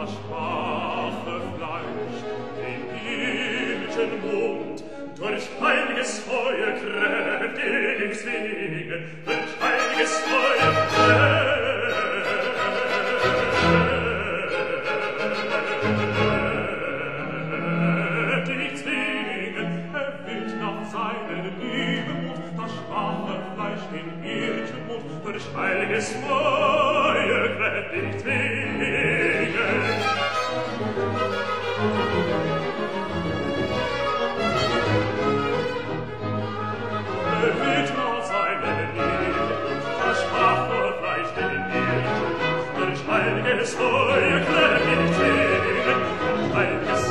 das schwache Fleisch, den irdischen Mund, durch heiliges Feuer kräftig zwingen, durch heiliges Feuer kräftig zwingen, wird nach seiner Liebe Mut, das schwache Fleisch, den irdischen Mund, durch heiliges Feuer kräftig zwingen. Wird nach seiner Liebe Mut, das schwache Fleisch, den irdischen Mund, durch heiliges Feuer kräftig zwingen, durch heiliges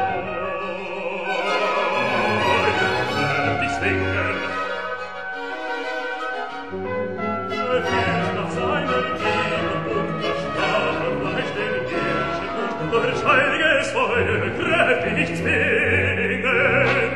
Feuer kräftig zwingen. Wird nach seiner Liebe Mut, das schwache Fleisch, den irdischen Mund, durch heiliges Feuer kräftig zwingen.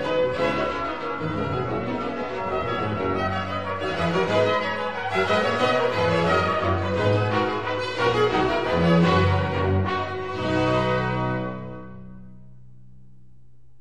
Thank you.